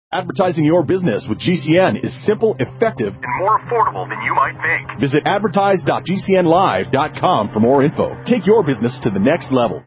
Advertising your business with GCN is simple, effective, and more affordable than you might think. Visit advertise.gcnlive.com for more info. Take your business to the next level.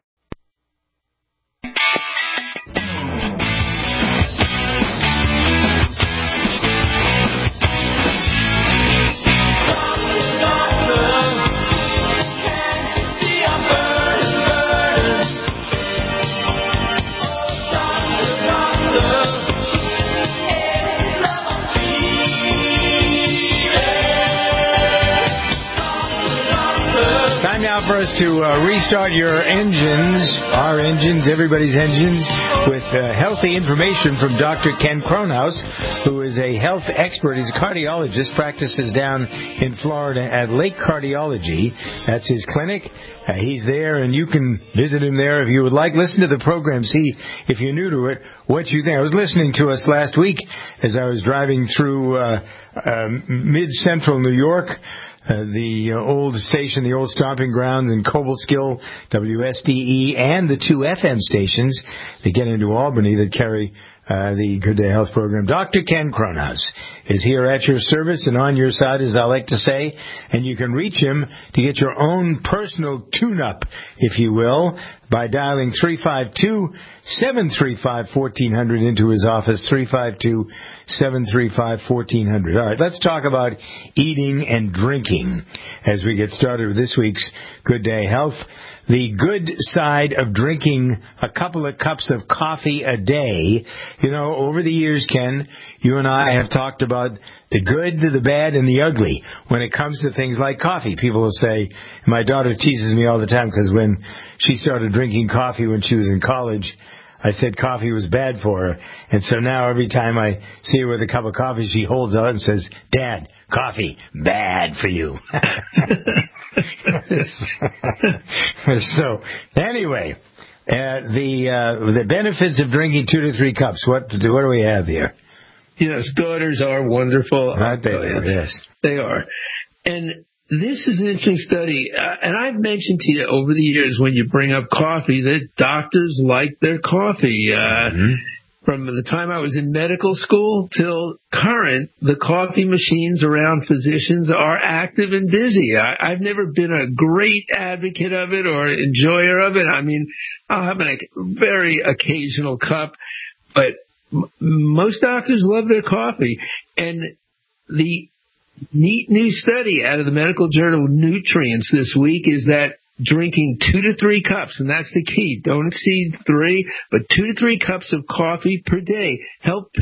Now for us to restart your engines, our engines, everybody's engines, with healthy information from Dr. Ken Kronhaus, who is a health expert. He's a cardiologist, practices down in Florida at Lake Cardiology. That's his clinic. He's there, and you can visit him there if you would like. Listen to the program, see if you're new to it, what you think. I was listening to us last week as I was driving through mid-central New York. The old station, the old stomping grounds in Cobleskill, WSDE, and the 2 FM stations that get into Albany that carry the Good Day Health program. Dr. Ken Kronhaus is here at your service and on your side, as I like to say, and you can reach him to get your own personal tune-up, if you will, by dialing 352-735-1400 into his office, 352-735-1400. All right, let's talk about eating and drinking as we get started with this week's Good Day Health. The good side of drinking a couple of cups of coffee a day. You know, over the years, Ken, you and I have talked about the good, the bad, and the ugly when it comes to things like coffee. People will say, my daughter teases me all the time because when she started drinking coffee when she was in college, I said coffee was bad for her. And so now every time I see her with a cup of coffee, she holds out and says, Dad, coffee, bad for you. So, anyway, the benefits of drinking 2 to 3 cups. What do we have here? Yes, daughters are wonderful. Aren't they? Yes. They are. And this is an interesting study, and I've mentioned to you over the years when you bring up coffee that doctors like their coffee. From the time I was in medical school till current, the coffee machines around physicians are active and busy. I've never been a great advocate of it or enjoyer of it. I mean, I'll have a very occasional cup, but most doctors love their coffee. And the neat new study out of the medical journal Nutrients this week is that drinking 2 to 3 cups, and that's the key, don't exceed 3, but 2 to 3 cups of coffee per day helped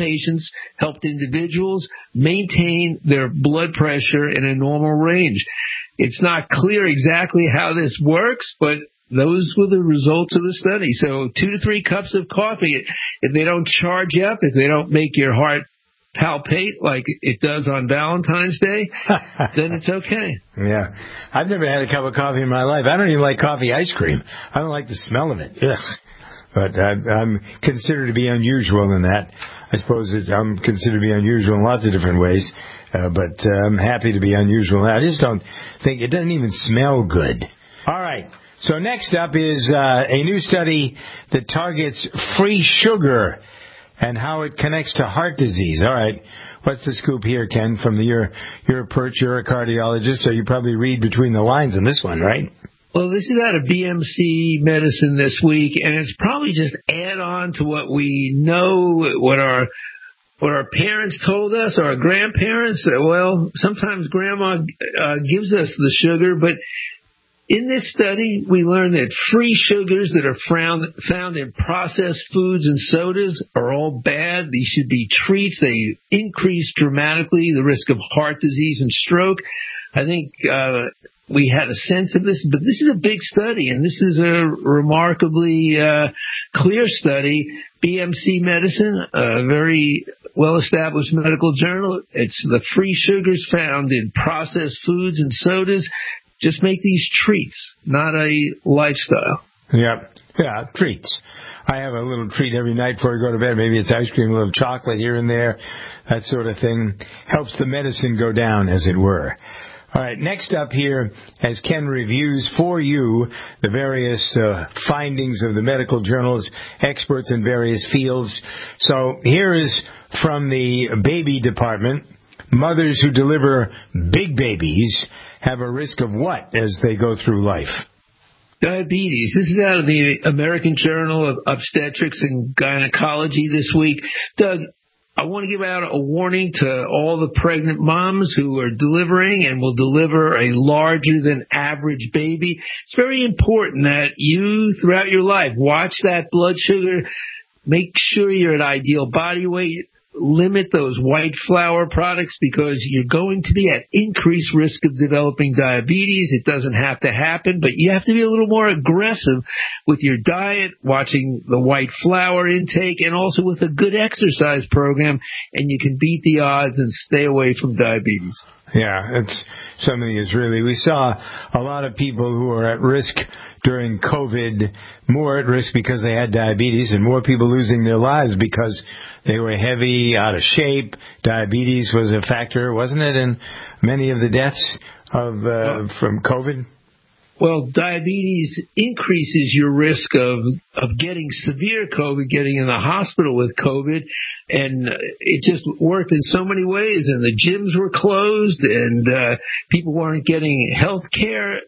individuals maintain their blood pressure in a normal range. It's not clear exactly how this works, but those were the results of the study. So 2 to 3 cups of coffee, if they don't charge you up, if they don't make your heart palpate like it does on Valentine's Day, then it's okay. Yeah. I've never had a cup of coffee in my life. I don't even like coffee ice cream. I don't like the smell of it. Ugh. But I'm considered to be unusual in that. I suppose I'm considered to be unusual in lots of different ways, but I'm happy to be unusual. I just don't think, it doesn't even smell good. All right. So next up is a new study that targets free sugar and how it connects to heart disease. All right. What's the scoop here, Ken? You're a perch, you're a cardiologist, so you probably read between the lines on this one, right? Well, this is out of BMC Medicine this week, and it's probably just add on to what we know, what our parents told us, our grandparents. Well, sometimes grandma gives us the sugar, but in this study, we learned that free sugars that are found in processed foods and sodas are all bad. These should be treats. They increase dramatically the risk of heart disease and stroke. I think we had a sense of this, but this is a big study, and this is a remarkably clear study. BMC Medicine, a very well-established medical journal. It's the free sugars found in processed foods and sodas. Just make these treats, not a lifestyle. Yeah, treats. I have a little treat every night before I go to bed. Maybe it's ice cream, a little chocolate here and there, that sort of thing. Helps the medicine go down, as it were. All right, next up here, as Ken reviews for you the various findings of the medical journals, experts in various fields. So here is from the baby department. Mothers who deliver big babies have a risk of what as they go through life? Diabetes. This is out of the American Journal of Obstetrics and Gynecology this week. Doug, I want to give out a warning to all the pregnant moms who are delivering and will deliver a larger than average baby. It's very important that you, throughout your life, watch that blood sugar, make sure you're at ideal body weight, limit those white flour products because you're going to be at increased risk of developing diabetes. It doesn't have to happen, but you have to be a little more aggressive with your diet, watching the white flour intake, and also with a good exercise program, and you can beat the odds and stay away from diabetes. Yeah, it's something is really, we saw a lot of people who are at risk during COVID, more at risk because they had diabetes, and more people losing their lives because they were heavy, out of shape. Diabetes was a factor, wasn't it, in many of the deaths of from COVID? Well, diabetes increases your risk of getting severe COVID, getting in the hospital with COVID, and it just worked in so many ways, and the gyms were closed, and people weren't getting health care,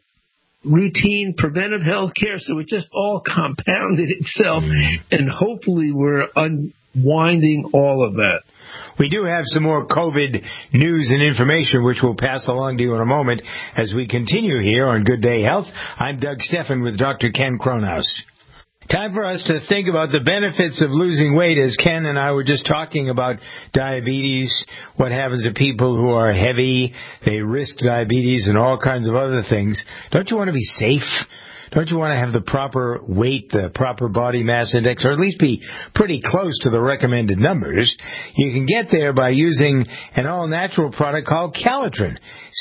routine preventive health care, so it just all compounded itself, and hopefully we're unwinding all of that. We do have some more COVID news and information, which we'll pass along to you in a moment as we continue here on Good Day Health. I'm Doug Steffen with Dr. Ken Kronhaus. Time for us to think about the benefits of losing weight, as Ken and I were just talking about diabetes, what happens to people who are heavy, they risk diabetes and all kinds of other things. Don't you want to be safe? Don't you want to have the proper weight, the proper body mass index, or at least be pretty close to the recommended numbers? You can get there by using an all-natural product called Calitrin,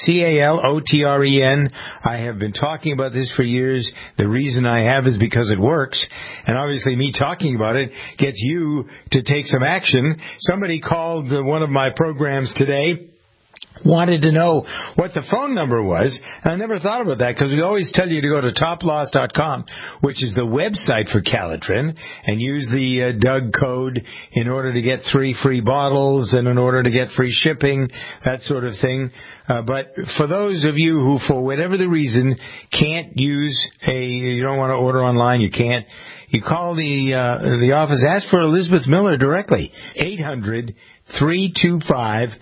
Calotren. I have been talking about this for years. The reason I have is because it works, and obviously me talking about it gets you to take some action. Somebody called one of my programs today, wanted to know what the phone number was, and I never thought about that because we always tell you to go to toploss.com, which is the website for Calitrin, and use the Doug code in order to get 3 free bottles and in order to get free shipping, that sort of thing. But for those of you who, for whatever the reason, can't use you don't want to order online, you can't, you call the office, ask for Elizabeth Miller directly, 800-325-4366.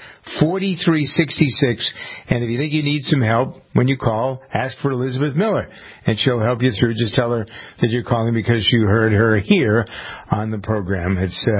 And if you think you need some help, when you call, ask for Elizabeth Miller, and she'll help you through. Just tell her that you're calling because you heard her here on the program. It's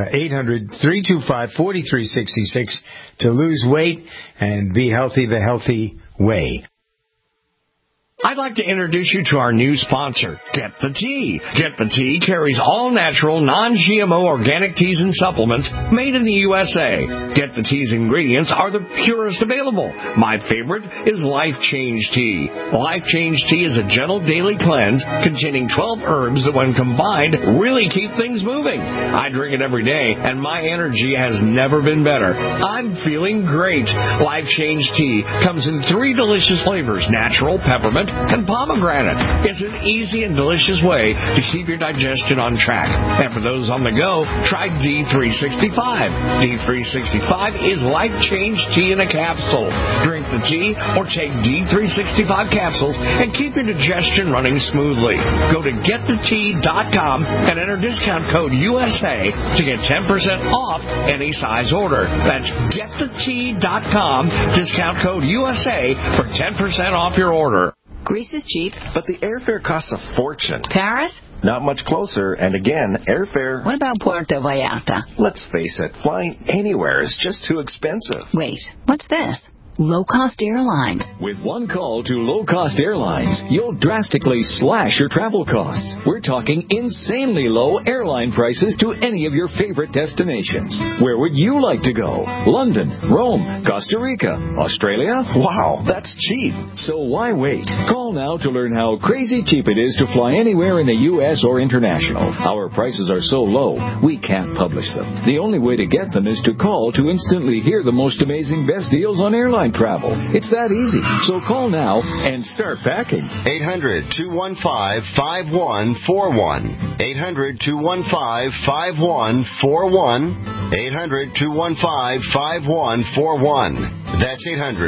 800-325-4366 to lose weight and be healthy the healthy way. I'd like to introduce you to our new sponsor, Get the Tea. Get the Tea carries all-natural, non-GMO organic teas and supplements made in the USA. Get the Tea's ingredients are the purest available. My favorite is Life Change Tea. Life Change Tea is a gentle daily cleanse containing 12 herbs that, when combined, really keep things moving. I drink it every day, and my energy has never been better. I'm feeling great. Life Change Tea comes in 3 delicious flavors: natural, peppermint, and pomegranate. It's an easy and delicious way to keep your digestion on track. And for those on the go, try D365. D365 is Life Change Tea in a capsule. Drink the tea or take D365 capsules and keep your digestion running smoothly. Go to getthetea.com and enter discount code USA to get 10% off any size order. That's getthetea.com, discount code USA for 10% off your order. Greece is cheap. But the airfare costs a fortune. Paris? Not much closer, and again, airfare... What about Puerto Vallarta? Let's face it, flying anywhere is just too expensive. Wait, what's this? Low-cost airlines. With one call to low-cost airlines, you'll drastically slash your travel costs. We're talking insanely low airline prices to any of your favorite destinations. Where would you like to go? London, Rome, Costa Rica, Australia? Wow, that's cheap. So why wait? Call now to learn how crazy cheap it is to fly anywhere in the U.S. or international. Our prices are so low, we can't publish them. The only way to get them is to call to instantly hear the most amazing best deals on airline airline travel. It's that easy. So call now and start packing. 800-215-5141. 800-215-5141. 800-215-5141. That's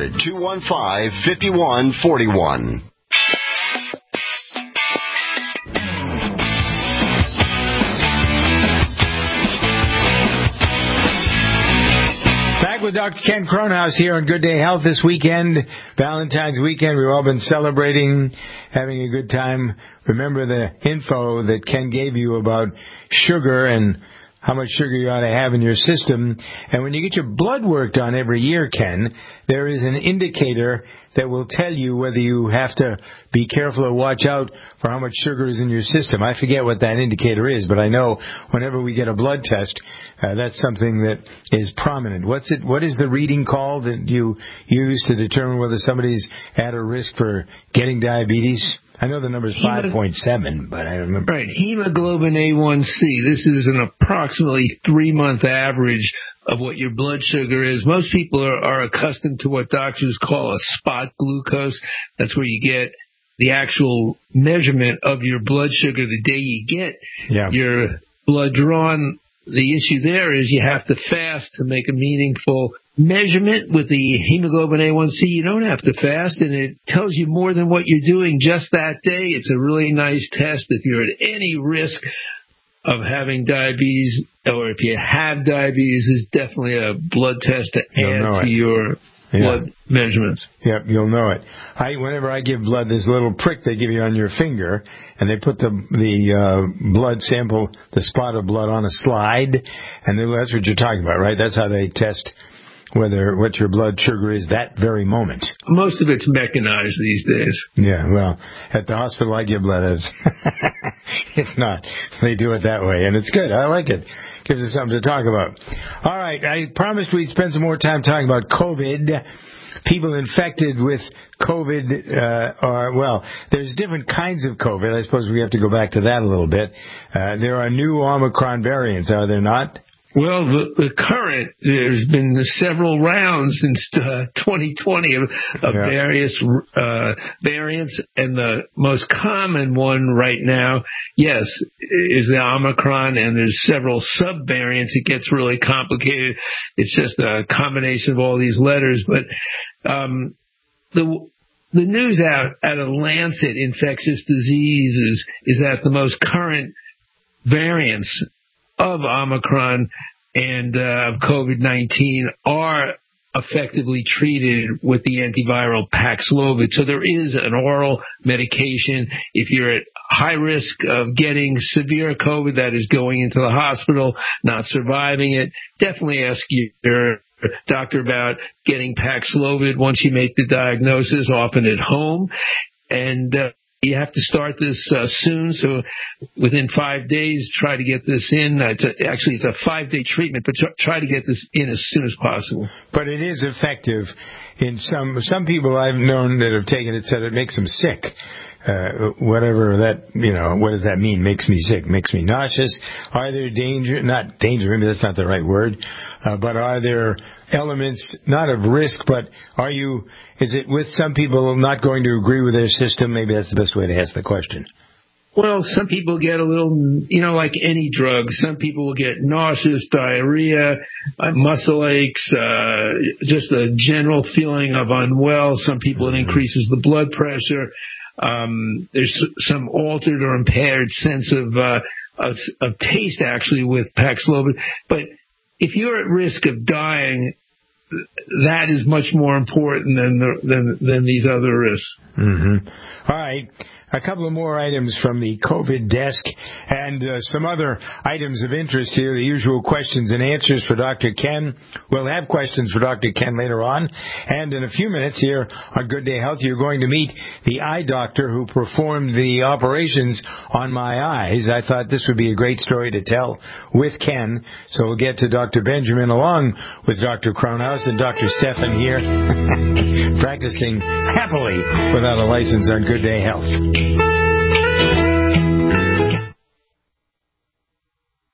800-215-5141. Back with Dr. Ken Kronhaus here on Good Day Health this weekend, Valentine's weekend. We've all been celebrating, having a good time. Remember the info that Ken gave you about sugar and how much sugar you ought to have in your system. And when you get your blood work done every year, Ken, there is an indicator that will tell you whether you have to be careful or watch out for how much sugar is in your system. I forget what that indicator is, but I know whenever we get a blood test, that's something that is prominent. What is the reading called that you use to determine whether somebody's at a risk for getting diabetes? I know the number is 5.7, but I don't remember. Right, hemoglobin A1C. This is an approximately 3-month average of what your blood sugar is. Most people are accustomed to what doctors call a spot glucose. That's where you get the actual measurement of your blood sugar the day you get your blood drawn. The issue there is you have to fast to make a meaningful measurement. With the hemoglobin A1C, you don't have to fast, and it tells you more than what you're doing just that day. It's a really nice test if you're at any risk of having diabetes, or if you have diabetes. It's definitely a blood test to add to your blood measurements. Yep, you'll know it. Whenever I give blood, there's a little prick they give you on your finger, and they put the blood sample, the spot of blood, on a slide, and that's what you're talking about, right? That's how they test what your blood sugar is that very moment. Most of it's mechanized these days. Yeah, well, at the hospital I give blood, it's not. They do it that way, and it's good. I like it. Gives us something to talk about. All right, I promised we'd spend some more time talking about COVID. People infected with COVID there's different kinds of COVID. I suppose we have to go back to that a little bit. There are new Omicron variants, are there not? Well, there's been several rounds since 2020 of various variants, and the most common one right now, yes, is the Omicron, and there's several sub-variants. It gets really complicated. It's just a combination of all these letters, but the news out of Lancet Infectious Diseases is that the most current variants of Omicron and of COVID-19 are effectively treated with the antiviral Paxlovid. So there is an oral medication. If you're at high risk of getting severe COVID, that is going into the hospital, not surviving it, definitely ask your doctor about getting Paxlovid once you make the diagnosis, often at home. And you have to start this soon, so within 5 days, try to get this in. It's a 5-day treatment, but try to get this in as soon as possible. But it is effective. In some people I've known that have taken it said it makes them sick. Whatever that, what does that mean? Makes me sick, makes me nauseous. Are there not danger, maybe that's not the right word, but are there elements, not of risk, but is it with some people not going to agree with their system? Maybe that's the best way to ask the question. Well, some people get a little, like any drug. Some people will get nauseous, diarrhea, muscle aches, just a general feeling of unwell. Some people it increases the blood pressure. There's some altered or impaired sense of taste actually with Paxlovid. But if you're at risk of dying, that is much more important than these other risks. Mm-hmm. All right. A couple of more items from the COVID desk and some other items of interest here. The usual questions and answers for Dr. Ken. We'll have questions for Dr. Ken later on. And in a few minutes here on Good Day Health, you're going to meet the eye doctor who performed the operations on my eyes. I thought this would be a great story to tell with Ken. So we'll get to Dr. Benjamin along with Dr. Kronhaus and Dr. Stefan here practicing happily without a license on Good Day Health.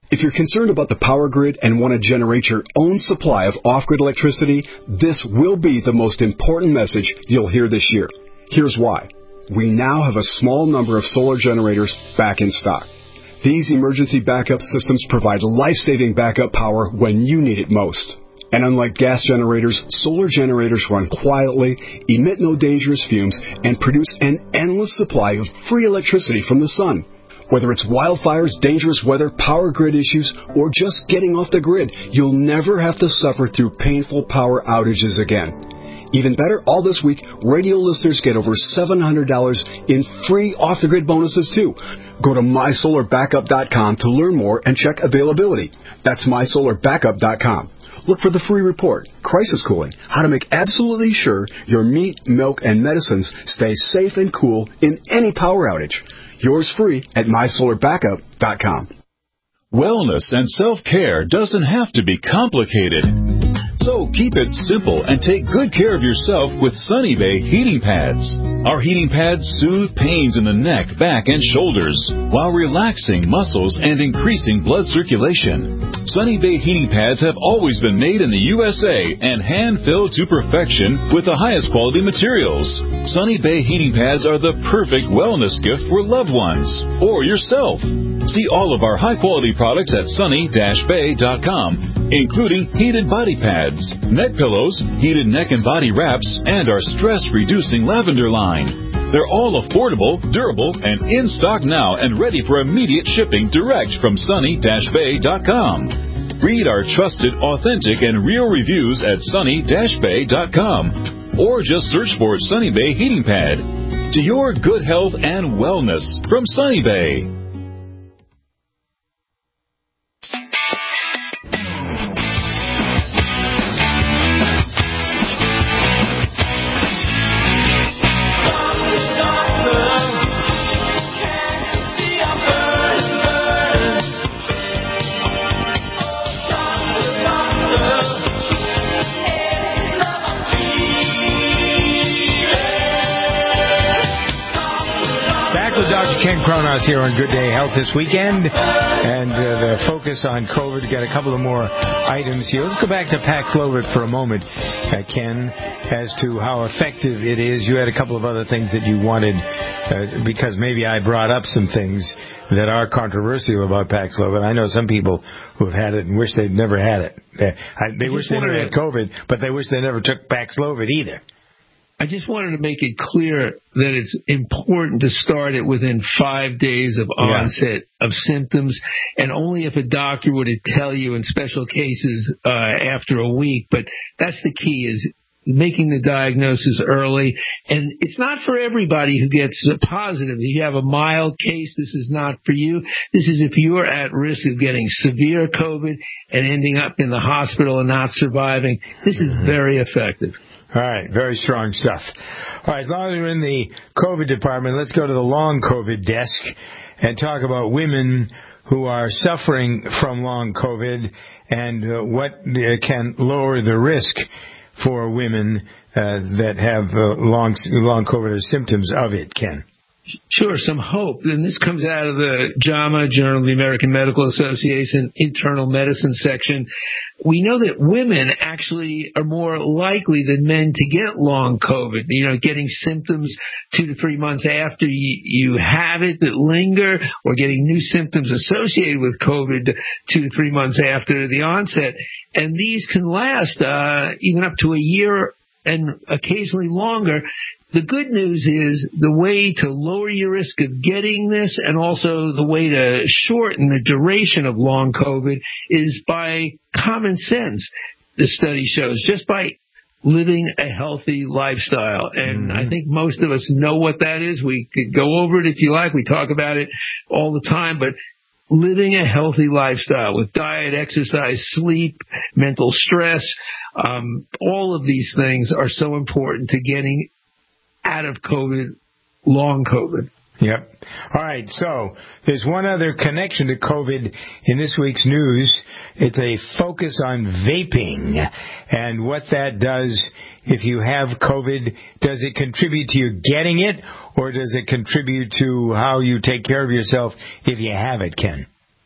If you're concerned about the power grid and want to generate your own supply of off-grid electricity, this will be the most important message you'll hear this year. Here's why. We now have a small number of solar generators back in stock. These emergency backup systems provide life-saving backup power when you need it most. And unlike gas generators, solar generators run quietly, emit no dangerous fumes, and produce an endless supply of free electricity from the sun. Whether it's wildfires, dangerous weather, power grid issues, or just getting off the grid, you'll never have to suffer through painful power outages again. Even better, all this week, radio listeners get over $700 in free off-the-grid bonuses, too. Go to MySolarBackup.com to learn more and check availability. That's MySolarBackup.com. Look for the free report, Crisis Cooling, how to make absolutely sure your meat, milk, and medicines stay safe and cool in any power outage. Yours free at MySolarBackup.com. Wellness and self-care doesn't have to be complicated. So keep it simple and take good care of yourself with Sunny Bay heating pads. Our heating pads soothe pains in the neck, back, and shoulders while relaxing muscles and increasing blood circulation. Sunny Bay heating pads have always been made in the USA and hand-filled to perfection with the highest quality materials. Sunny Bay heating pads are the perfect wellness gift for loved ones or yourself. See all of our high-quality products at sunny-bay.com, including heated body pads, neck pillows, heated neck and body wraps, and our stress-reducing lavender line. They're all affordable, durable, and in stock now and ready for immediate shipping direct from sunny-bay.com. Read our trusted, authentic, and real reviews at sunny-bay.com or just search for Sunny Bay Heating Pad. To your good health and wellness from Sunny Bay. Ken Kronos here on Good Day Health this weekend, and the focus on COVID. We've got a couple of more items here. Let's go back to Paxlovid for a moment, Ken, as to how effective it is. You had a couple of other things that you wanted, because maybe I brought up some things that are controversial about Paxlovid. I know some people who have had it and wish they'd never had it. They wish they never had COVID, but they wish they never took Paxlovid either. I just wanted to make it clear that it's important to start it within 5 days of onset of symptoms, and only if a doctor would tell you in special cases after a week. But that's the key, is making the diagnosis early. And it's not for everybody who gets positive. If you have a mild case, this is not for you. This is if you're at risk of getting severe COVID and ending up in the hospital and not surviving. This is very effective. All right, very strong stuff. All right, as long as we're in the COVID department, let's go to the long COVID desk and talk about women who are suffering from long COVID and what can lower the risk for women that have long COVID or symptoms of it, Ken. Sure, some hope. And this comes out of the JAMA, Journal of the American Medical Association, internal medicine section. We know that women actually are more likely than men to get long COVID, getting symptoms 2 to 3 months after you have it that linger, or getting new symptoms associated with COVID 2 to 3 months after the onset. And these can last even up to a year and occasionally longer. The good news is the way to lower your risk of getting this, and also the way to shorten the duration of long COVID, is by common sense, the study shows, just by living a healthy lifestyle. And I think most of us know what that is. We could go over it if you like. We talk about it all the time, but living a healthy lifestyle with diet, exercise, sleep, mental stress, all of these things are so important to getting out of COVID, long COVID. Yep. All right, so there's one other connection to COVID in this week's news. It's a focus on vaping and what that does if you have COVID. Does it contribute to you getting it, or does it contribute to how you take care of yourself if you have it, Ken?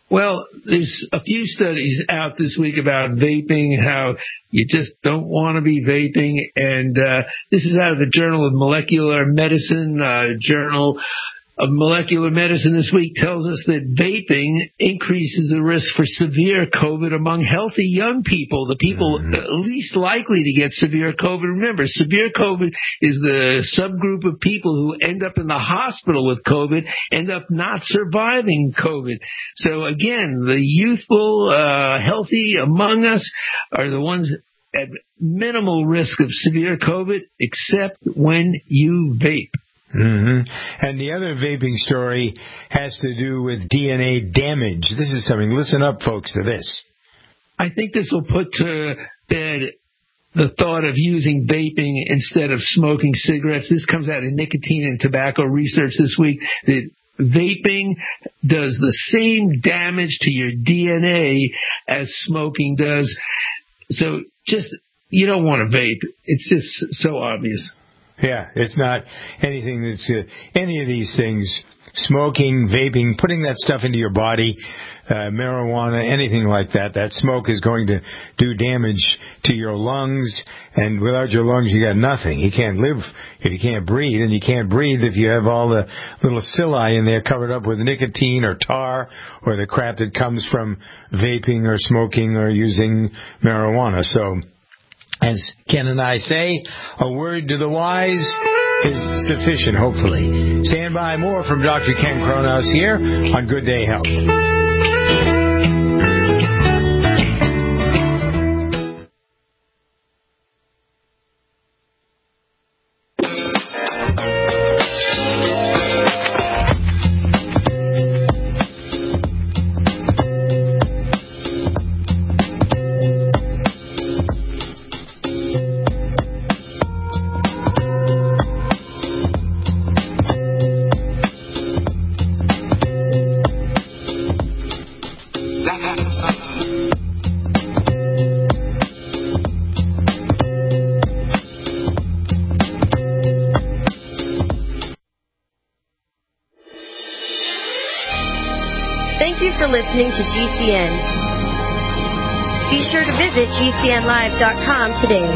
Well, there's a few studies out this week about vaping, how you just don't want to be vaping. And this is out of the Journal of Molecular Medicine. Journal of Molecular Medicine this week tells us that vaping increases the risk for severe COVID among healthy young people, the people least likely to get severe COVID. Remember, severe COVID is the subgroup of people who end up in the hospital with COVID, end up not surviving COVID. So again, the youthful, healthy among us are the ones at minimal risk of severe COVID, except when you vape. And the other vaping story has to do with DNA damage. This is something. Listen up, folks, to this. I think this will put to bed the thought of using vaping instead of smoking cigarettes. This comes out of Nicotine and Tobacco Research this week, that vaping does the same damage to your DNA as smoking does. So just, you don't want to vape. It's just so obvious. Yeah, it's not anything that's any of these things, smoking, vaping, putting that stuff into your body, marijuana, anything like that. That smoke is going to do damage to your lungs, and without your lungs, you got nothing. You can't live if you can't breathe, and you can't breathe if you have all the little cilia in there covered up with nicotine or tar or the crap that comes from vaping or smoking or using marijuana. So, as Ken and I say, a word to the wise is sufficient, hopefully. Stand by, more from Dr. Ken Cronhaus here on Good Day Health. Thank you for listening to GCN. Be sure to visit GCNlive.com today.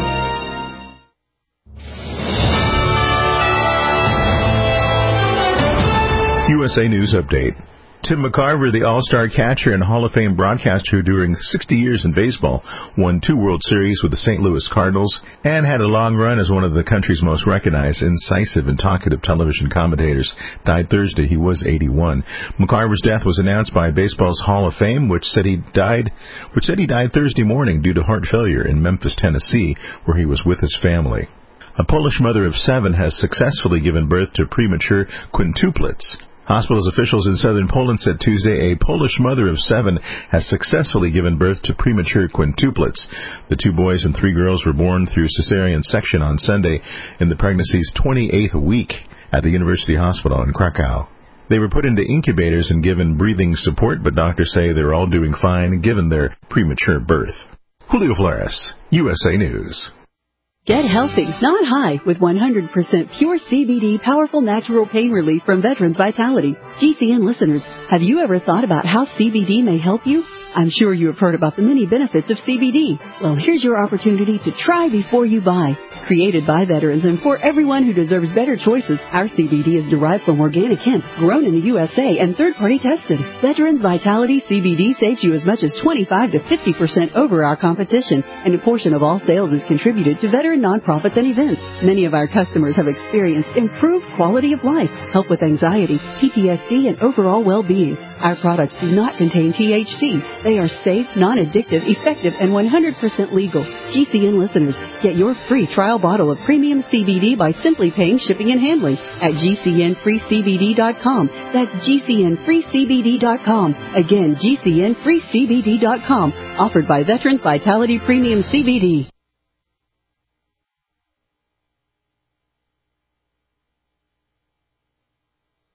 USA News Update. Tim McCarver, the All-Star catcher and Hall of Fame broadcaster during 60 years in baseball, won 2 World Series with the St. Louis Cardinals and had a long run as one of the country's most recognized, incisive, and talkative television commentators. Died Thursday. He was 81. McCarver's death was announced by baseball's Hall of Fame, which said he died Thursday morning due to heart failure in Memphis, Tennessee, where he was with his family. A Polish mother of 7 has successfully given birth to premature quintuplets. Hospitals officials in southern Poland said Tuesday a Polish mother of 7 has successfully given birth to premature quintuplets. The 2 boys and 3 girls were born through cesarean section on Sunday in the pregnancy's 28th week at the University Hospital in Krakow. They were put into incubators and given breathing support, but doctors say they're all doing fine given their premature birth. Julio Flores, USA News. Get healthy, not high, with 100% pure CBD powerful natural pain relief from Veterans Vitality. GCN listeners, have you ever thought about how CBD may help you? I'm sure you have heard about the many benefits of CBD. Well, here's your opportunity to try before you buy. Created by veterans and for everyone who deserves better choices, our CBD is derived from organic hemp, grown in the USA and third-party tested. Veterans Vitality CBD saves you as much as 25 to 50% over our competition, and a portion of all sales is contributed to veteran nonprofits and events. Many of our customers have experienced improved quality of life, help with anxiety, PTSD, and overall well-being. Our products do not contain THC. They are safe, non-addictive, effective, and 100% legal. GCN listeners, get your free trial bottle of premium CBD by simply paying shipping and handling at GCNFreeCBD.com. That's GCNFreeCBD.com. Again, GCNFreeCBD.com. Offered by Veterans Vitality Premium CBD.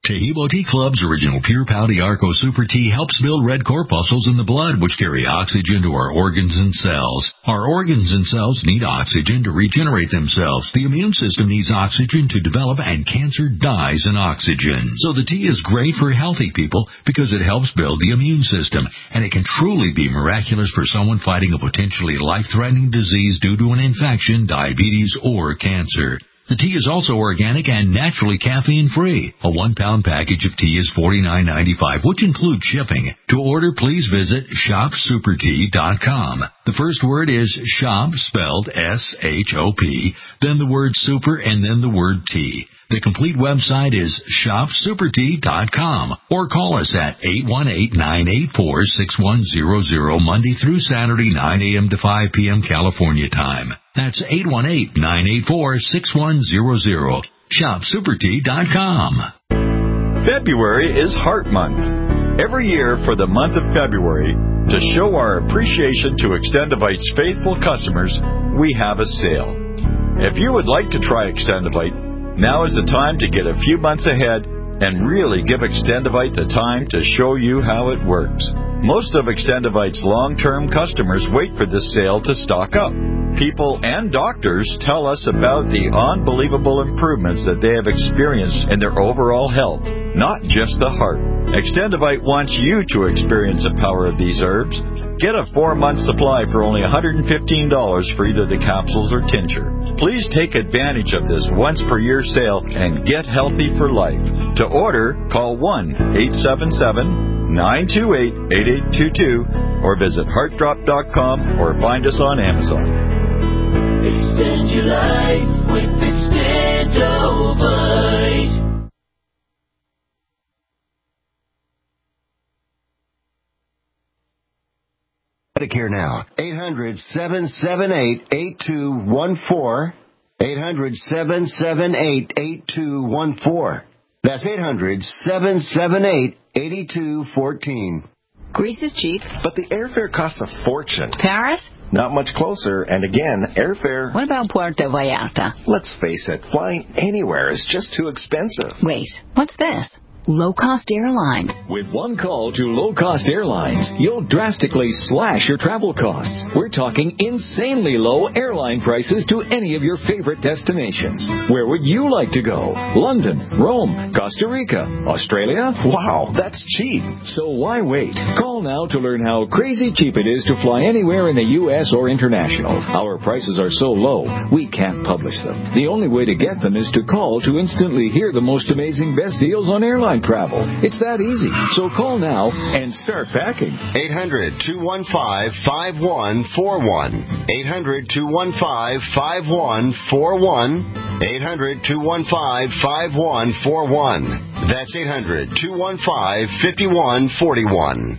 Tahibo Tea Club's original Pure Pouty Arco Super Tea helps build red corpuscles in the blood, which carry oxygen to our organs and cells. Our organs and cells need oxygen to regenerate themselves. The immune system needs oxygen to develop, and cancer dies in oxygen. So the tea is great for healthy people because it helps build the immune system, and it can truly be miraculous for someone fighting a potentially life-threatening disease due to an infection, diabetes, or cancer. The tea is also organic and naturally caffeine-free. A 1-pound package of tea is $49.95, which includes shipping. To order, please visit shopsupertea.com. The first word is shop, spelled S-H-O-P, then the word super, and then the word tea. The complete website is shopsupertea.com, or call us at 818-984-6100 Monday through Saturday, 9 a.m. to 5 p.m. California time. That's 818-984-6100. shopsupertea.com. February is Heart Month. Every year for the month of February, to show our appreciation to Extendivite's faithful customers, we have a sale. If you would like to try Extendivite, now is the time to get a few months ahead and really give Extendivite the time to show you how it works. Most of Extendivite's long-term customers wait for this sale to stock up. People and doctors tell us about the unbelievable improvements that they have experienced in their overall health, not just the heart. Extendivite wants you to experience the power of these herbs. Get a 4-month supply for only $115 for either the capsules or tincture. Please take advantage of this once-per-year sale and get healthy for life. To order, call 1-877-928-8822 or visit heartdrop.com or find us on Amazon. Extend your life with Extendivite. Medicare Now. 800-778-8214. 800-778-8214. That's 800-778-8214. Greece is cheap. But the airfare costs a fortune. Paris? Not much closer, and again, airfare... What about Puerto Vallarta? Let's face it, flying anywhere is just too expensive. Wait, what's this? Low-cost airlines. With one call to low-cost airlines, you'll drastically slash your travel costs. We're talking insanely low airline prices to any of your favorite destinations. Where would you like to go? London, Rome, Costa Rica, Australia? Wow, that's cheap. So why wait? Call now to learn how crazy cheap it is to fly anywhere in the U.S. or international. Our prices are so low, we can't publish them. The only way to get them is to call to instantly hear the most amazing best deals on airline travel. It's that easy. So call now and start packing. 800-215-5141. 800-215-5141. 800-215-5141. That's 800-215-5141.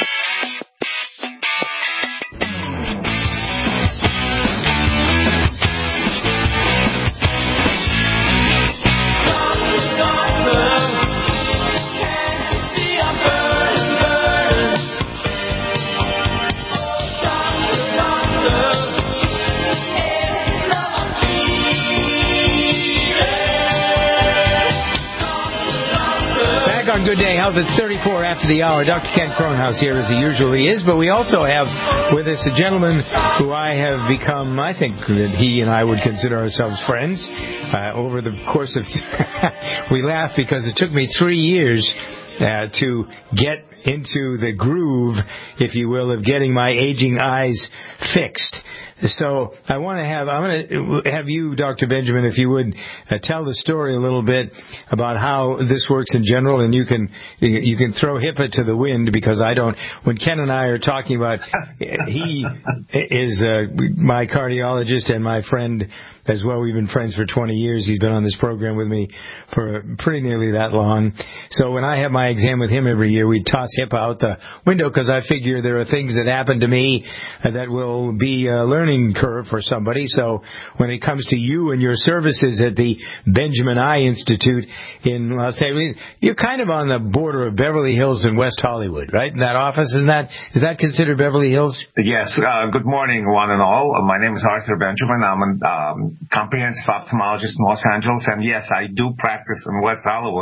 On Good Day Health, it's 34 after the hour. Dr. Ken Kronhaus here, as he usually is, but we also have with us a gentleman who I have become, I think that he and I would consider ourselves friends over the course of... We laugh because it took me 3 years to get into the groove, if you will, of getting my aging eyes fixed. So I'm going to have you, Dr. Benjamin, if you would, tell the story a little bit about how this works in general, and you can throw HIPAA to the wind, because I don't. When Ken and I are talking about, he is my cardiologist and my friend as well. We've been friends for 20 years. He's been on this program with me for pretty nearly that long. So when I have my exam with him every year, we toss HIPAA out the window, because I figure there are things that happen to me that will be a learning curve for somebody. So when it comes to you and your services at the Benjamin Eye Institute in Los Angeles, you're kind of on the border of Beverly Hills and West Hollywood, right? In that office, is that considered Beverly Hills? Yes. Good morning, one and all. My name is Arthur Benjamin. I'm a comprehensive ophthalmologist in Los Angeles, and yes, I do practice in West Hollywood.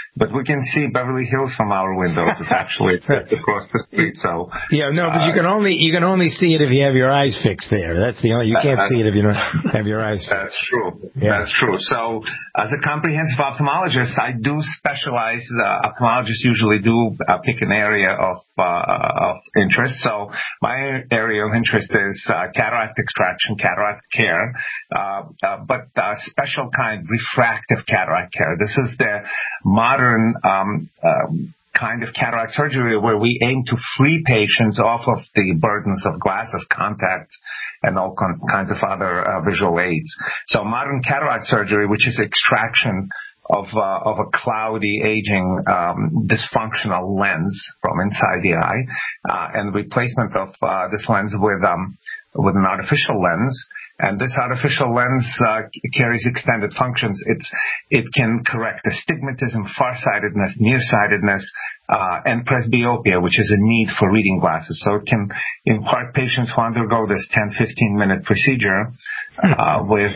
but we can see Beverly Hills from our windows. It's actually across the street. So but you can only see it if you have your eyes fixed there. That's the only. You can't see it if you don't have your eyes fixed. That's true. Yeah. That's true. So as a comprehensive ophthalmologist, I do specialize. Ophthalmologists usually do pick an area of interest. So my area of interest is cataract extraction, cataract care, but special kind refractive cataract care. This is the modern kind of cataract surgery where we aim to free patients off of the burdens of glasses, contacts, and all kinds of other visual aids. So modern cataract surgery, which is extraction of a cloudy, aging, dysfunctional lens from inside the eye, and replacement of this lens with an artificial lens. And this artificial lens carries extended functions. It can correct astigmatism, farsightedness, nearsightedness, and presbyopia, which is a need for reading glasses. So it can impart patients who undergo this 10-15-minute procedure with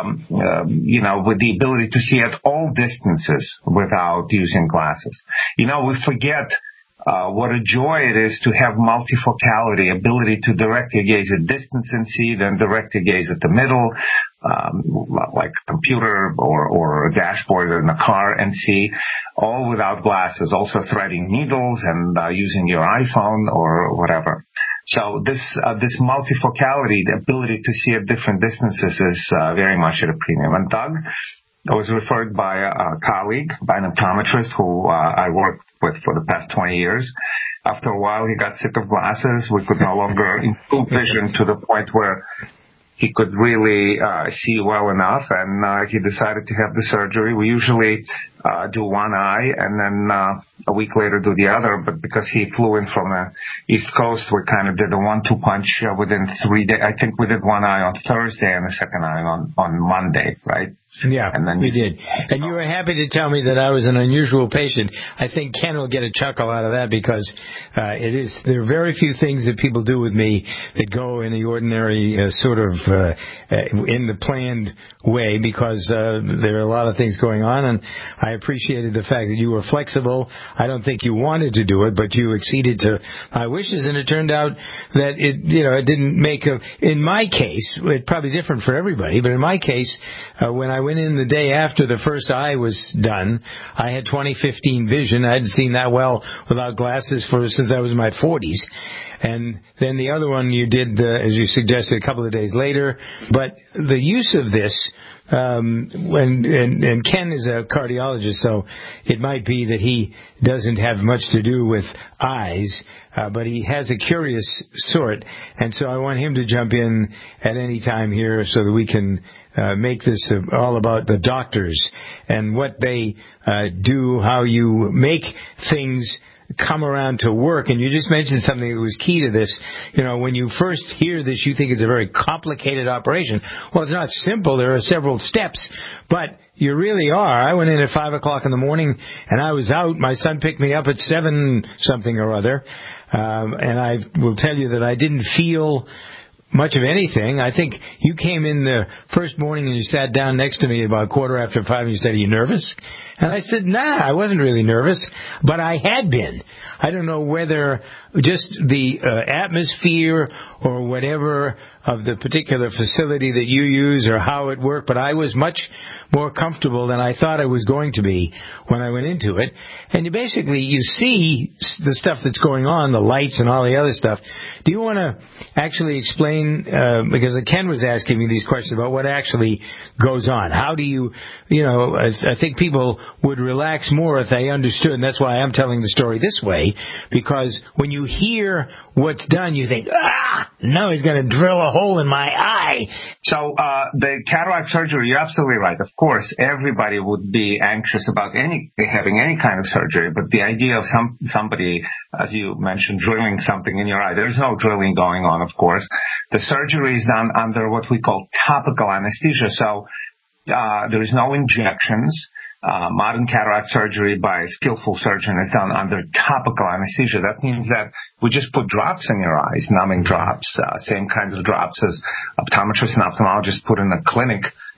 the ability to see at all distances without using glasses. We forget what a joy it is to have multifocality, ability to direct your gaze at distance and see, then direct your gaze at the middle, like a computer or a dashboard in a car and see, all without glasses, also threading needles and using your iPhone or whatever. So this multifocality, the ability to see at different distances is very much at a premium. And Doug, I was referred by a colleague, by an optometrist who I worked with for the past 20 years. After a while, he got sick of glasses. We could no longer improve vision to the point where he could really see well enough, and he decided to have the surgery. We usually do one eye and then a week later do the other, but because he flew in from the East Coast, we kind of did a 1-2 punch within 3 days. I think we did one eye on Thursday and the second eye on Monday, right? Yeah, and then we did. And you were happy to tell me that I was an unusual patient. I think Ken will get a chuckle out of that because there are very few things that people do with me that go in the ordinary sort of in the planned way, because there are a lot of things going on, and I appreciated the fact that you were flexible. I don't think you wanted to do it, but you acceded to my wishes, and it turned out that it didn't make in my case, it's probably different for everybody, but in my case, when I went in the day after the first eye was done, I had 20/15 vision. I hadn't seen that well without glasses since I was in my 40s. And then the other one you did, as you suggested, a couple of days later. But the use of this, and Ken is a cardiologist, so it might be that he doesn't have much to do with eyes, but he has a curious sort, and so I want him to jump in at any time here so that we can make this all about the doctors and what they do, how you make things come around to work. And you just mentioned something that was key to this. When you first hear this, you think it's a very complicated operation. Well, it's not simple. There are several steps, but you really are. I went in at 5 o'clock in the morning, and I was out. My son picked me up at 7 something or other, and I will tell you that I didn't feel much of anything. I think you came in the first morning and you sat down next to me about 5:15 and you said, "Are you nervous?" And I said, "Nah, I wasn't really nervous, but I had been." I don't know whether just the atmosphere or whatever of the particular facility that you use or how it worked, but I was much more comfortable than I thought I was going to be when I went into it. And you see the stuff that's going on, the lights and all the other stuff. Do you want to actually explain, because Ken was asking me these questions about what actually goes on. How do I think people would relax more if they understood, and that's why I'm telling the story this way, because when you hear what's done, you think, now he's going to drill a hole in my eye. So the cataract surgery, you're absolutely right. Of course, everybody would be anxious about having any kind of surgery, but the idea of somebody, as you mentioned, drilling something in your eye, there's no drilling going on, of course. The surgery is done under what we call topical anesthesia, so there is no injections. Modern cataract surgery by a skillful surgeon is done under topical anesthesia. That means that we just put drops in your eyes, numbing drops, same kinds of drops as optometrists and ophthalmologists put in a clinic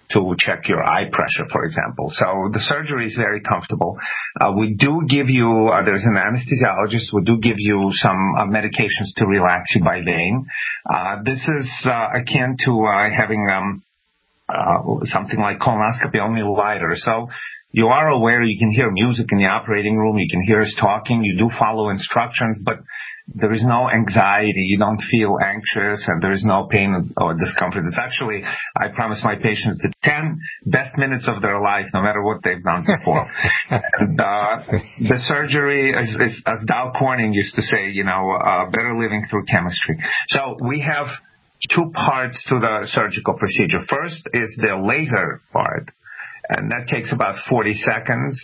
to check your eye pressure, for example. So the surgery is very comfortable. We do give you, there's an anesthesiologist, we do give you some medications to relax you by vein. This is akin to having something like colonoscopy, only lighter. So you are aware, you can hear music in the operating room, you can hear us talking, you do follow instructions, but there is no anxiety, you don't feel anxious, and there is no pain or discomfort. It's actually, I promise my patients, the 10 best minutes of their life, no matter what they've done before. And the surgery, as Dow Corning used to say, better living through chemistry. So we have two parts to the surgical procedure. First is the laser part, and that takes about 40 seconds.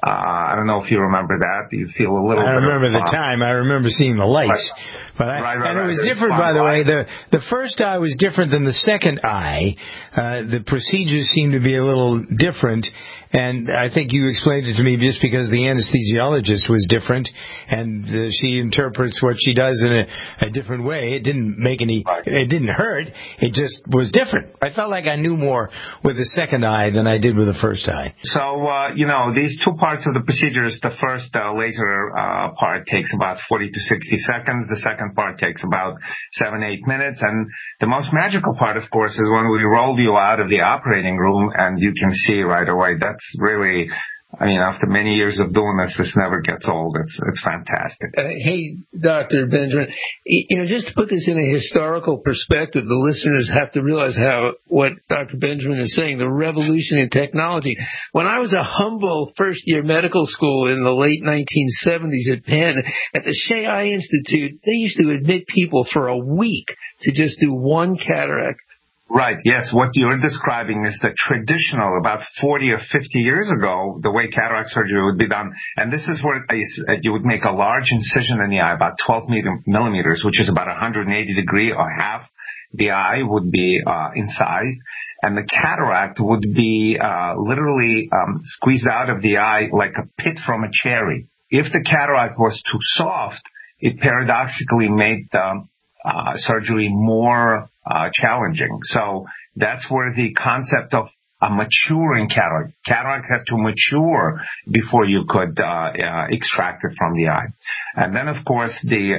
I don't know if you remember that. You feel a little bit. I remember the time. I remember seeing the lights. Right. And it was different, by the way. The first eye was different than the second eye. The procedures seemed to be a little different. And I think you explained it to me just because the anesthesiologist was different, and she interprets what she does in a different way. It didn't make it didn't hurt. It just was different. I felt like I knew more with the second eye than I did with the first eye. So, these two parts of the procedure is the first laser part takes about 40 to 60 seconds. The second part takes about 7-8 minutes. And the most magical part, of course, is when we roll you out of the operating room and you can see right away. That's really, after many years of doing this never gets old. It's fantastic. Hey, Dr. Benjamin, just to put this in a historical perspective, the listeners have to realize what Dr. Benjamin is saying, the revolution in technology. When I was a humble first-year medical school in the late 1970s at Penn, at the Shea Eye Institute, they used to admit people for a week to just do one cataract. Right, yes. What you're describing is the traditional, about 40 or 50 years ago, the way cataract surgery would be done. And this is where you would make a large incision in the eye, about 12 millimeters, which is about 180 degrees, or half the eye would be incised. And the cataract would be literally squeezed out of the eye like a pit from a cherry. If the cataract was too soft, it paradoxically made the surgery more challenging. So that's where the concept of a maturing cataract had to mature before you could extract it from the eye. And then, of course, the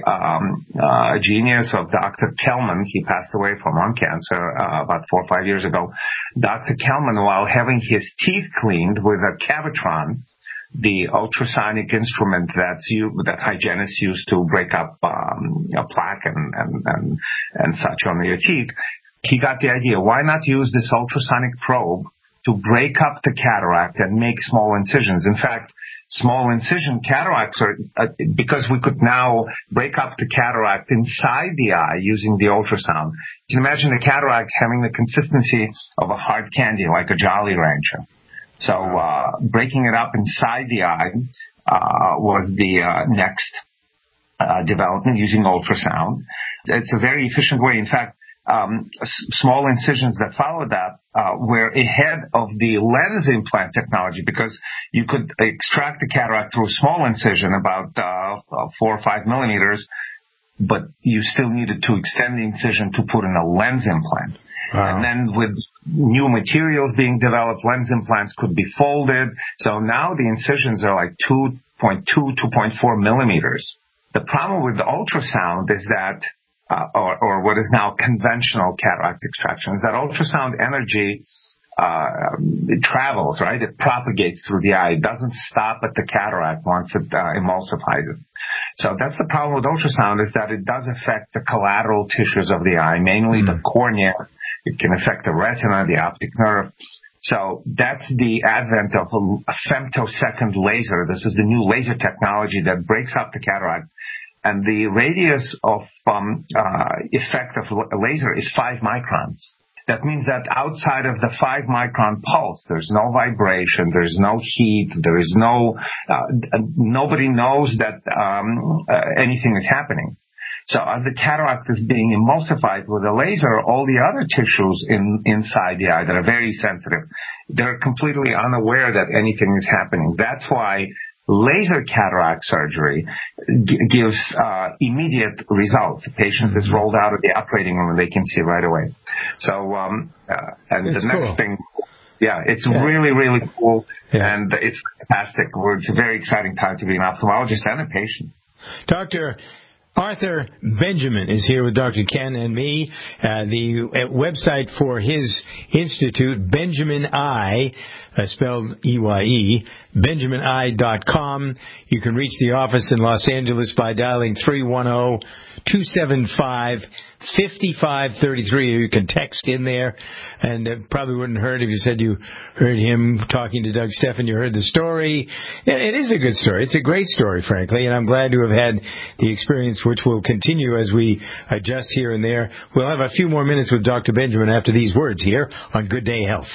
genius of Dr. Kelman, he passed away from lung cancer about 4 or 5 years ago. Dr. Kelman, while having his teeth cleaned with a Cavitron, the ultrasonic instrument that hygienists use to break up a plaque and such on your teeth, he got the idea, why not use this ultrasonic probe to break up the cataract and make small incisions? In fact, small incision cataracts are, because we could now break up the cataract inside the eye using the ultrasound. You can imagine the cataract having the consistency of a hard candy, like a Jolly Rancher. So breaking it up inside the eye was the next development using ultrasound. It's a very efficient way. In fact, small incisions that followed that were ahead of the lens implant technology, because you could extract the cataract through a small incision, about 4 or 5 millimeters, but you still needed to extend the incision to put in a lens implant. Wow. And then with new materials being developed, lens implants could be folded. So now the incisions are like 2.2, 2.4 millimeters. The problem with the ultrasound is that, or what is now conventional cataract extraction, is that ultrasound energy it travels, right? It propagates through the eye. It doesn't stop at the cataract once it emulsifies it. So that's the problem with ultrasound, is that it does affect the collateral tissues of the eye, mainly the cornea. It can affect the retina, the optic nerve. So that's the advent of a femtosecond laser. This is the new laser technology that breaks up the cataract. And the radius of effect of a laser is 5 microns. That means that outside of the 5-micron pulse, there's no vibration, there's no heat, there is no, nobody knows that anything is happening. So as the cataract is being emulsified with a laser, all the other tissues inside the eye that are very sensitive, they're completely unaware that anything is happening. That's why laser cataract surgery gives immediate results. The patient is rolled out of the operating room and they can see right away. So, and the next thing It's really, really cool, and it's fantastic. It's a very exciting time to be an ophthalmologist and a patient. Dr. Arthur Benjamin is here with Dr. Ken and me. The website for his institute, Benjamin Eye, spelled E-Y-E, BenjaminEye.com. You can reach the office in Los Angeles by dialing 310-275-5533. You can text in there, and it probably wouldn't hurt if you said you heard him talking to Doug Steffen. You heard the story. It is a good story. It's a great story, frankly, and I'm glad to have had the experience, which will continue as we adjust here and there. We'll have a few more minutes with Dr. Benjamin after these words here on Good Day Health.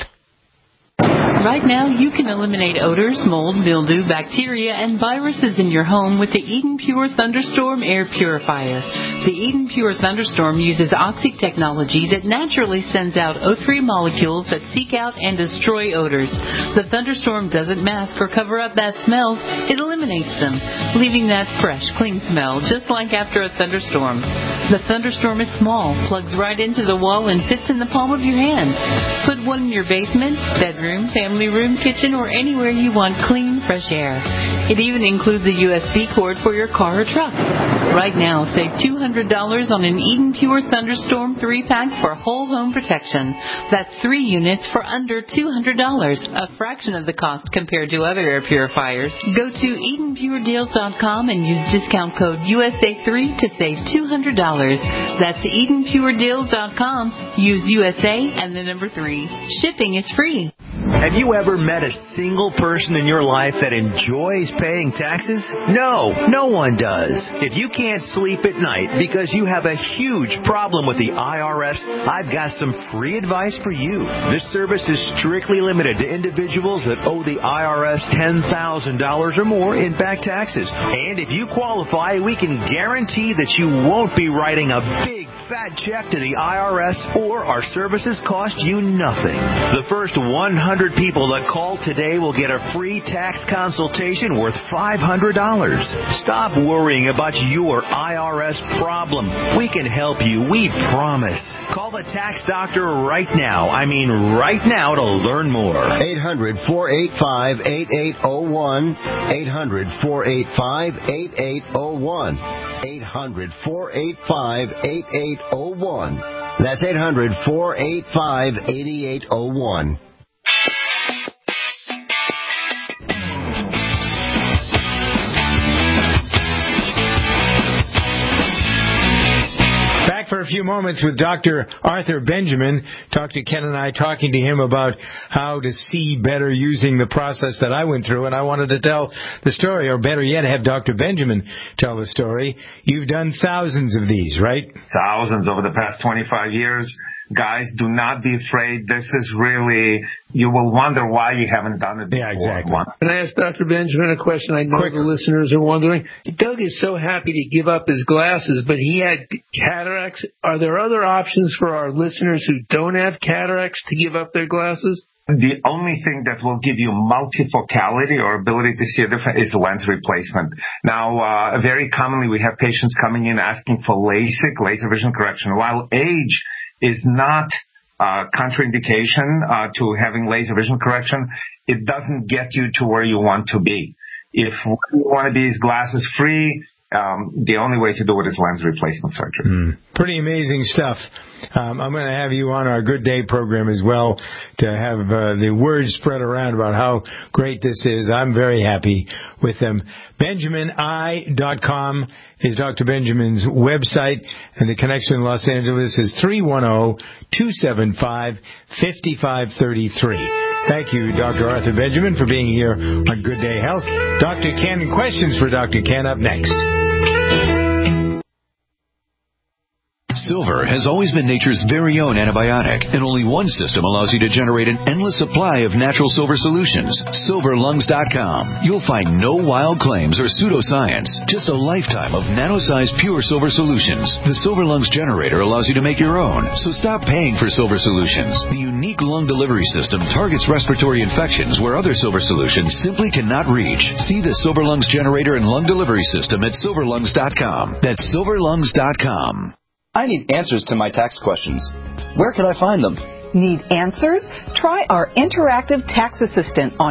Right now, you can eliminate odors, mold, mildew, bacteria, and viruses in your home with the Eden Pure Thunderstorm Air Purifier. The Eden Pure Thunderstorm uses Oxy technology that naturally sends out O3 molecules that seek out and destroy odors. The Thunderstorm doesn't mask or cover up bad smells. It eliminates them, leaving that fresh, clean smell, just like after a thunderstorm. The Thunderstorm is small, plugs right into the wall, and fits in the palm of your hand. Put one in your basement, bedroom, family room, kitchen, or anywhere you want clean, fresh air. It even includes a USB cord for your car or truck. Right now, save $200 on an Eden Pure Thunderstorm 3-pack for whole home protection. That's 3 units for under $200, a fraction of the cost compared to other air purifiers. Go to EdenPureDeals.com and use discount code USA3 to save $200. That's EdenPureDeals.com. Use USA and the number 3. Shipping is free. Have you ever met a single person in your life that enjoys paying taxes? No, no one does. If you can't sleep at night because you have a huge problem with the IRS, I've got some free advice for you. This service is strictly limited to individuals that owe the IRS $10,000 or more in back taxes. And if you qualify, we can guarantee that you won't be writing a big fat check to the IRS, or our services cost you nothing. The first 100 people that call today will get a free tax consultation worth $500. Stop worrying about your IRS problem. We can help you, we promise. Call the tax doctor right now. I mean right now to learn more. 800-485-8801. 800-485-8801. 800-485-8801. That's 800-485-8801. For a few moments with Dr. Arthur Benjamin. Dr. Ken and I talking to him about how to see better using the process that I went through, and I wanted to tell the story, or better yet, have Dr. Benjamin tell the story. You've done thousands of these, right? Thousands over the past 25 years. Guys, do not be afraid. This is really, you will wonder why you haven't done it before. Yeah, exactly. Can I ask Dr. Benjamin a question? I know the listeners are wondering. Doug is so happy to give up his glasses, but he had cataracts. Are there other options for our listeners who don't have cataracts to give up their glasses? The only thing that will give you multifocality or ability to see a different is lens replacement. Now, very commonly we have patients coming in asking for LASIK, laser vision correction. While age is not contraindication to having laser vision correction, it doesn't get you to where you want to be. If you want to be glasses free, the only way to do it is lens replacement surgery. Pretty amazing stuff. I'm going to have you on our Good Day program as well to have the word spread around about how great this is. I'm very happy with them. BenjaminEye.com is Dr. Benjamin's website, and the connection in Los Angeles is 310-275-5533. Thank you, Dr. Arthur Benjamin, for being here on Good Day Health. Dr. Ken, questions for Dr. Ken up next. Silver has always been nature's very own antibiotic, and only one system allows you to generate an endless supply of natural silver solutions. SilverLungs.com. You'll find no wild claims or pseudoscience, just a lifetime of nano-sized pure silver solutions. The Silver Lungs generator allows you to make your own, so stop paying for silver solutions. The unique lung delivery system targets respiratory infections where other silver solutions simply cannot reach. See the Silver Lungs generator and lung delivery system at SilverLungs.com. That's SilverLungs.com. I need answers to my tax questions. Where can I find them? Need answers? Try our interactive tax assistant on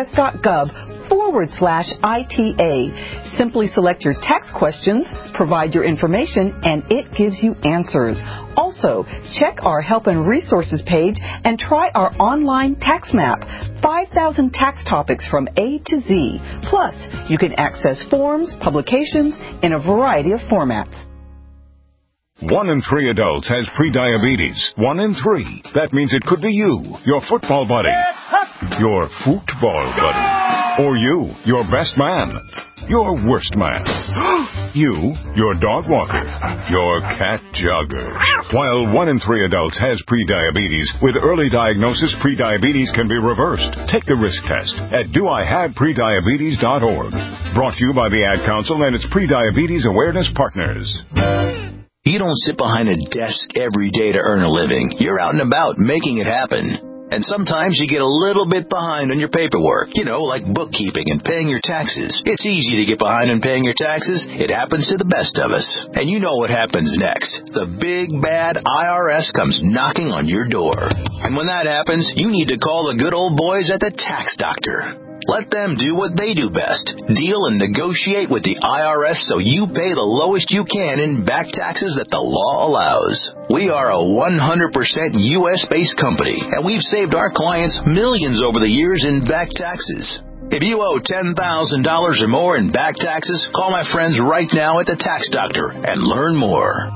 irs.gov/ITA. Simply select your tax questions, provide your information, and it gives you answers. Also, check our Help and Resources page and try our online tax map. 5,000 tax topics from A to Z. Plus, you can access forms, publications in a variety of formats. 1 in 3 adults has prediabetes. 1 in 3. That means it could be you, your football buddy, your football buddy, or you, your best man, your worst man, you, your dog walker, your cat jogger. While 1 in 3 adults has prediabetes, with early diagnosis, prediabetes can be reversed. Take the risk test at doihaveprediabetes.org. Brought to you by the Ad Council and its Prediabetes Awareness Partners. You don't sit behind a desk every day to earn a living. You're out and about making it happen. And sometimes you get a little bit behind on your paperwork, like bookkeeping and paying your taxes. It's easy to get behind on paying your taxes. It happens to the best of us. And you know what happens next. The big, bad IRS comes knocking on your door. And when that happens, you need to call the good old boys at the Tax Doctor. Let them do what they do best. Deal and negotiate with the IRS so you pay the lowest you can in back taxes that the law allows. We are a 100% U.S.-based company, and we've saved our clients millions over the years in back taxes. If you owe $10,000 or more in back taxes, call my friends right now at the Tax Doctor and learn more.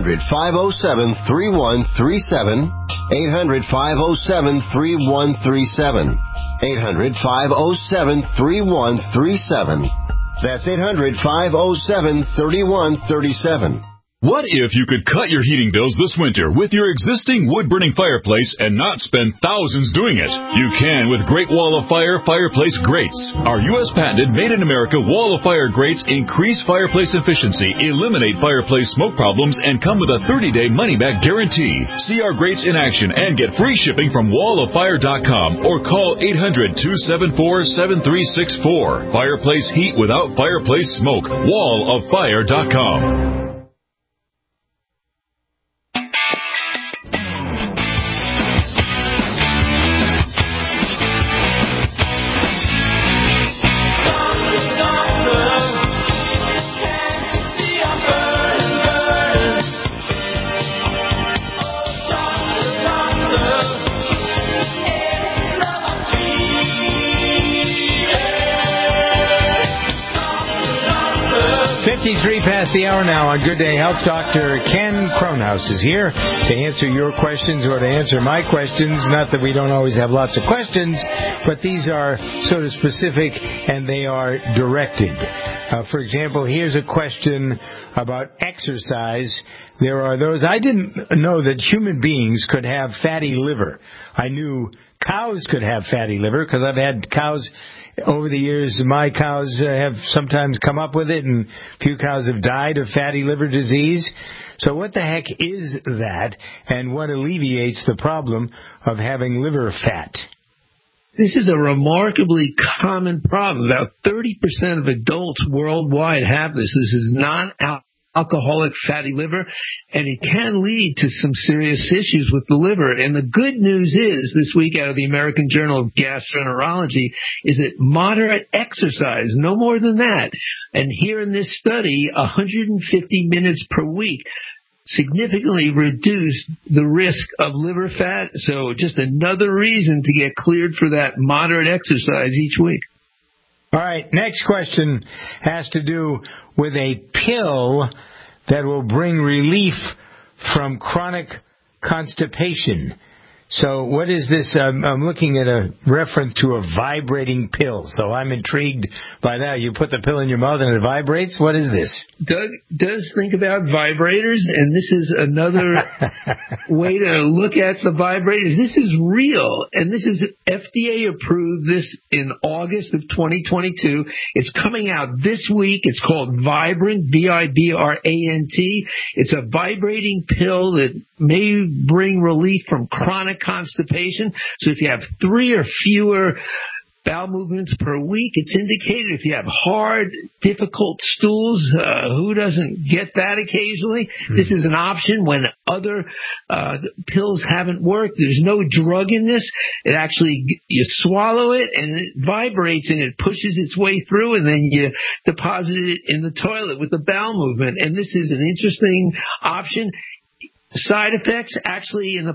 800-507-3137. 800-507-3137. 800-507-3137. That's 800-507-3137. What if you could cut your heating bills this winter with your existing wood-burning fireplace and not spend thousands doing it? You can with Great Wall of Fire fireplace grates. Our U.S. patented made-in-America Wall of Fire grates increase fireplace efficiency, eliminate fireplace smoke problems, and come with a 30-day money-back guarantee. See our grates in action and get free shipping from walloffire.com or call 800-274-7364. Fireplace heat without fireplace smoke. walloffire.com. Past the hour now on Good Day Health. Dr. Ken Kronhaus is here to answer your questions or to answer my questions. Not that we don't always have lots of questions, but these are sort of specific and they are directed. For example, here's a question about exercise. There are those, I didn't know that human beings could have fatty liver. I knew cows could have fatty liver because I've had cows over the years. My cows have sometimes come up with it, and a few cows have died of fatty liver disease. So what the heck is that, and what alleviates the problem of having liver fat? This is a remarkably common problem. About 30% of adults worldwide have this. This is non-alcoholic fatty liver, and it can lead to some serious issues with the liver. And the good news is, this week out of the American Journal of Gastroenterology, is that moderate exercise, no more than that, and here in this study, 150 minutes per week, significantly reduced the risk of liver fat. So just another reason to get cleared for that moderate exercise each week. All right, next question has to do with a pill that will bring relief from chronic constipation. So what is this? I'm looking at a reference to a vibrating pill, so I'm intrigued by that. You put the pill in your mouth and it vibrates? What is this? Doug does think about vibrators, and this is another way to look at the vibrators. This is real, and this is FDA approved this in August of 2022. It's coming out this week. It's called Vibrant, V-I-B-R-A-N-T. It's a vibrating pill that may bring relief from chronic constipation. So if you have 3 or fewer bowel movements per week. It's indicated if you have hard, difficult stools. Who doesn't get that occasionally? This is an option when other pills haven't worked. There's no drug in this. It actually, you swallow it and it vibrates and it pushes its way through, and then you deposit it in the toilet with the bowel movement. And this is an interesting option. Side effects, actually, in the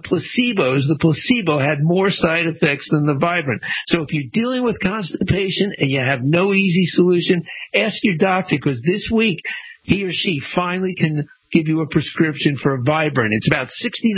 placebo had more side effects than the Vibrant. So if you're dealing with constipation and you have no easy solution, ask your doctor, because this week he or she finally can give you a prescription for a Vibrant. It's about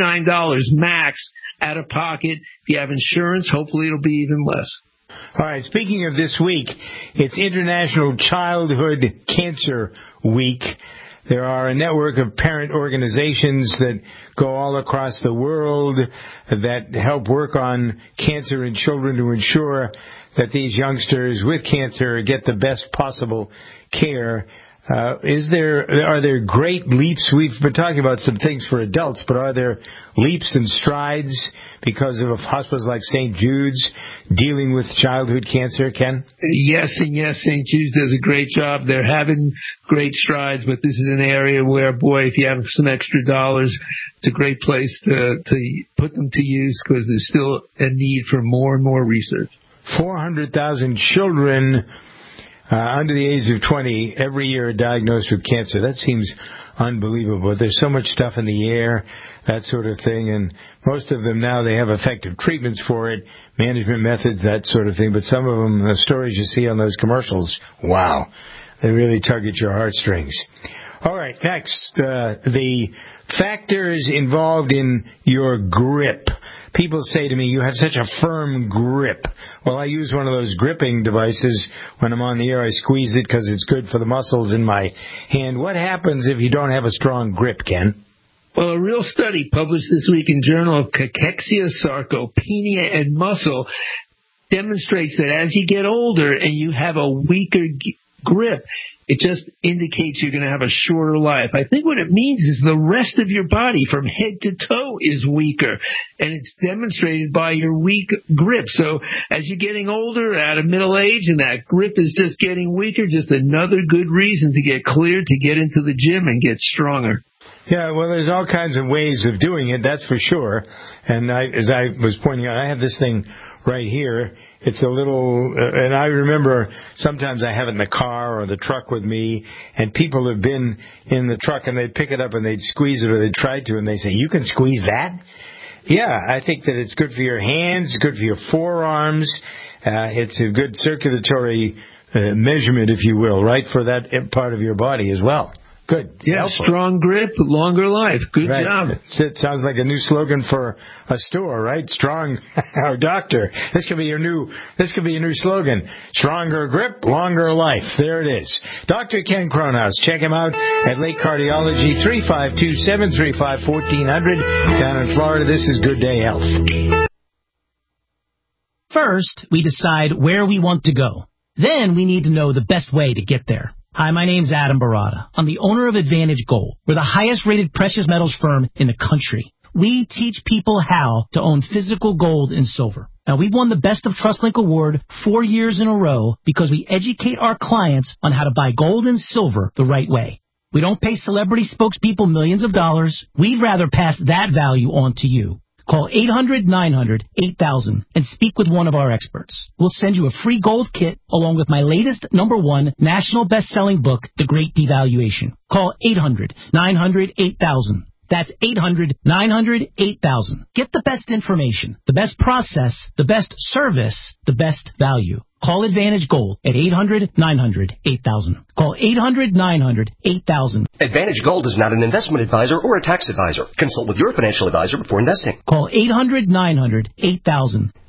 $69 max out of pocket. If you have insurance, hopefully it'll be even less. All right, speaking of this week, it's International Childhood Cancer Week. There are a network of parent organizations that go all across the world that help work on cancer in children to ensure that these youngsters with cancer get the best possible care. Are there great leaps? We've been talking about some things for adults, but are there leaps and strides because of hospitals like St. Jude's dealing with childhood cancer, Ken? Yes, and yes, St. Jude's does a great job. They're having great strides, but this is an area where, boy, if you have some extra dollars, it's a great place to put them to use, because there's still a need for more and more research. 400,000 children under the age of 20 every year are diagnosed with cancer. That seems unbelievable. There's so much stuff in the air, that sort of thing, and most of them now, they have effective treatments for it, management methods, that sort of thing, but some of them, the stories you see on those commercials, wow, they really tug at your heartstrings. All right, next, the factors involved in your grip. People say to me, you have such a firm grip. Well, I use one of those gripping devices when I'm on the air. I squeeze it because it's good for the muscles in my hand. What happens if you don't have a strong grip, Ken? Well, a real study published this week in Journal of Cachexia, Sarcopenia, and Muscle demonstrates that as you get older and you have a weaker grip, it just indicates you're going to have a shorter life. I think what it means is the rest of your body from head to toe is weaker, and it's demonstrated by your weak grip. So as you're getting older, out of middle age, and that grip is just getting weaker, just another good reason to get cleared, to get into the gym and get stronger. Yeah, well, there's all kinds of ways of doing it, that's for sure. And as I was pointing out, I have this thing right here. It's a little, and I remember sometimes I have it in the car or the truck with me, and people have been in the truck and they'd pick it up and they'd squeeze it, or they'd try to, and they say, you can squeeze that? Yeah, I think that it's good for your hands, good for your forearms. It's a good circulatory measurement, if you will, right, for that part of your body as well. Good. Yeah, strong grip, longer life. Good job. It sounds like a new slogan for a store, right? Strong, our doctor. This could be your new slogan. Stronger grip, longer life. There it is. Dr. Ken Cronhaus. Check him out at Lake Cardiology, 352-735-1400 down in Florida. This is Good Day Health. First, we decide where we want to go. Then we need to know the best way to get there. Hi, my name's Adam Barada. I'm the owner of Advantage Gold. We're the highest-rated precious metals firm in the country. We teach people how to own physical gold and silver. Now, we've won the Best of TrustLink Award 4 years in a row because we educate our clients on how to buy gold and silver the right way. We don't pay celebrity spokespeople millions of dollars. We'd rather pass that value on to you. Call 800-900-8000 and speak with one of our experts. We'll send you a free gold kit along with my latest #1 national best-selling book, The Great Devaluation. Call 800-900-8000. That's 800-900-8000. Get the best information, the best process, the best service, the best value. Call Advantage Gold at 800-900-8000. Call 800-900-8000. Advantage Gold is not an investment advisor or a tax advisor. Consult with your financial advisor before investing. Call 800-900-8000.